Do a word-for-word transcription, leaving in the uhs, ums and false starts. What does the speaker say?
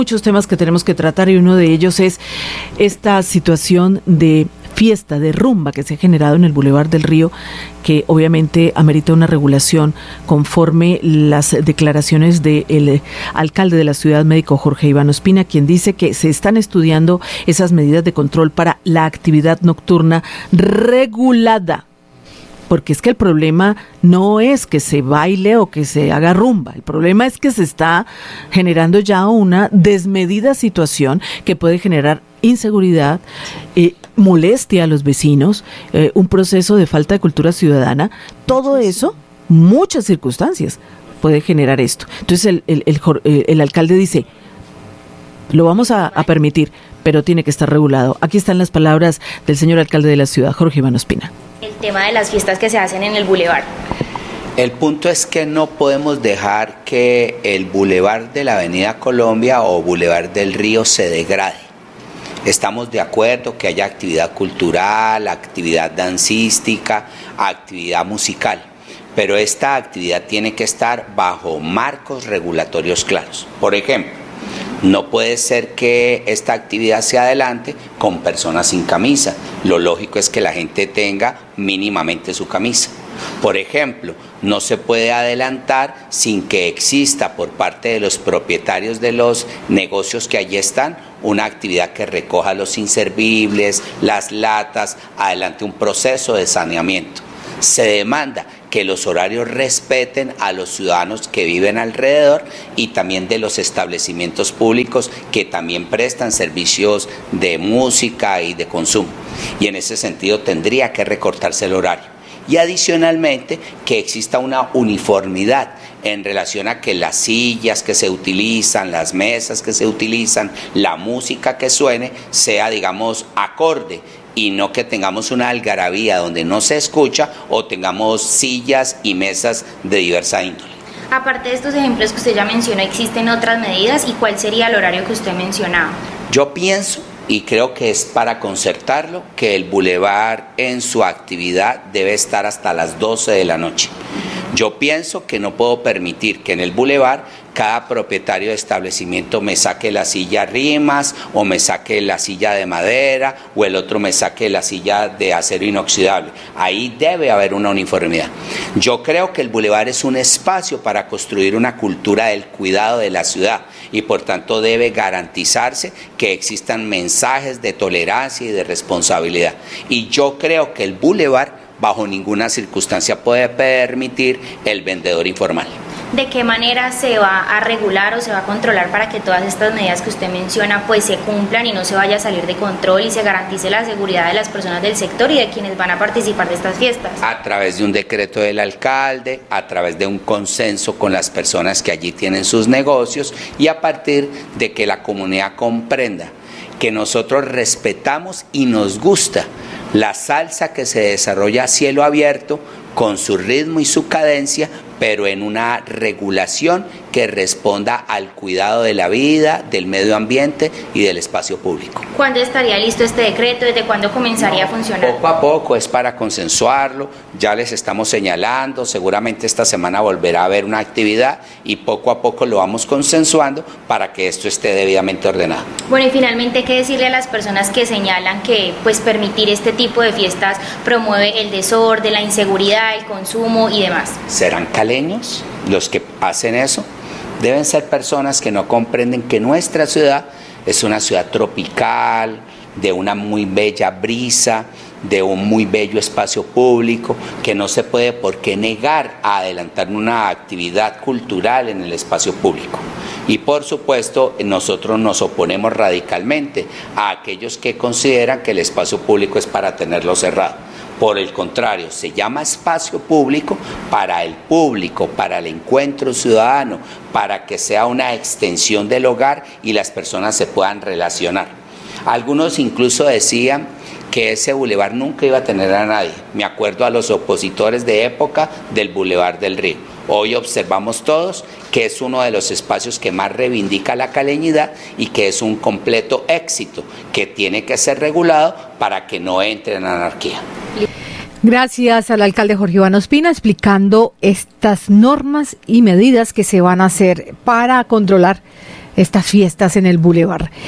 Muchos temas que tenemos que tratar y uno de ellos es esta situación de fiesta, de rumba que se ha generado en el Boulevard del Río, que obviamente amerita una regulación conforme las declaraciones del alcalde de la ciudad, médico Jorge Iván Ospina, quien dice que se están estudiando esas medidas de control para la actividad nocturna regulada. Porque es que el problema no es que se baile o que se haga rumba, el problema es que se está generando ya una desmedida situación que puede generar inseguridad, eh, molestia a los vecinos, eh, un proceso de falta de cultura ciudadana. Todo eso, muchas circunstancias puede generar esto. Entonces el, el, el, el alcalde dice, lo vamos a, a permitir, pero tiene que estar regulado. Aquí están las palabras del señor alcalde de la ciudad, Jorge Iván Ospina. El tema de las fiestas que se hacen en el bulevar. El punto es que no podemos dejar que el bulevar de la Avenida Colombia o bulevar del Río se degrade. Estamos de acuerdo que haya actividad cultural, actividad dancística, actividad musical, pero esta actividad tiene que estar bajo marcos regulatorios claros. Por ejemplo, no puede ser que esta actividad se adelante con personas sin camisa. Lo lógico es que la gente tenga mínimamente su camisa. Por ejemplo, no se puede adelantar sin que exista por parte de los propietarios de los negocios que allí están una actividad que recoja los inservibles, las latas, adelante un proceso de saneamiento. Se demanda que los horarios respeten a los ciudadanos que viven alrededor y también de los establecimientos públicos que también prestan servicios de música y de consumo. Y en ese sentido tendría que recortarse el horario. Y adicionalmente que exista una uniformidad en relación a que las sillas que se utilizan, las mesas que se utilizan, la música que suene sea, digamos, acorde, y no que tengamos una algarabía donde no se escucha o tengamos sillas y mesas de diversa índole. Aparte de estos ejemplos que usted ya mencionó, ¿existen otras medidas y cuál sería el horario que usted mencionaba? Yo pienso, y creo que es para concertarlo, que el bulevar en su actividad debe estar hasta las doce de la noche. Yo pienso que no puedo permitir que en el bulevar cada propietario de establecimiento me saque la silla rimas o me saque la silla de madera o el otro me saque la silla de acero inoxidable. Ahí debe haber una uniformidad. Yo creo que el bulevar es un espacio para construir una cultura del cuidado de la ciudad y por tanto debe garantizarse que existan mensajes de tolerancia y de responsabilidad. Y yo creo que el bulevar bajo ninguna circunstancia puede permitir el vendedor informal. ¿De qué manera se va a regular o se va a controlar para que todas estas medidas que usted menciona pues se cumplan y no se vaya a salir de control y se garantice la seguridad de las personas del sector y de quienes van a participar de estas fiestas? A través de un decreto del alcalde, a través de un consenso con las personas que allí tienen sus negocios y a partir de que la comunidad comprenda que nosotros respetamos y nos gusta la salsa que se desarrolla a cielo abierto con su ritmo y su cadencia, pero en una regulación que responda al cuidado de la vida, del medio ambiente y del espacio público. ¿Cuándo estaría listo este decreto? ¿Desde cuándo comenzaría no, a funcionar? Poco a poco, es para consensuarlo, ya les estamos señalando, seguramente esta semana volverá a haber una actividad y poco a poco lo vamos consensuando para que esto esté debidamente ordenado. Bueno, y finalmente, ¿qué decirle a las personas que señalan que pues permitir este tipo de fiestas promueve el desorden, la inseguridad, el consumo y demás? ¿Serán caleños los que hacen eso? Deben ser personas que no comprenden que nuestra ciudad es una ciudad tropical, de una muy bella brisa, de un muy bello espacio público, que no se puede por qué negar a adelantar una actividad cultural en el espacio público. Y por supuesto, nosotros nos oponemos radicalmente a aquellos que consideran que el espacio público es para tenerlo cerrado. Por el contrario, se llama espacio público para el público, para el encuentro ciudadano, para que sea una extensión del hogar y las personas se puedan relacionar. Algunos incluso decían que ese bulevar nunca iba a tener a nadie. Me acuerdo a los opositores de época del Boulevard del Río. Hoy observamos todos que es uno de los espacios que más reivindica la caleñidad y que es un completo éxito, que tiene que ser regulado para que no entre en anarquía. Gracias al alcalde Jorge Iván Ospina explicando estas normas y medidas que se van a hacer para controlar estas fiestas en el Boulevard.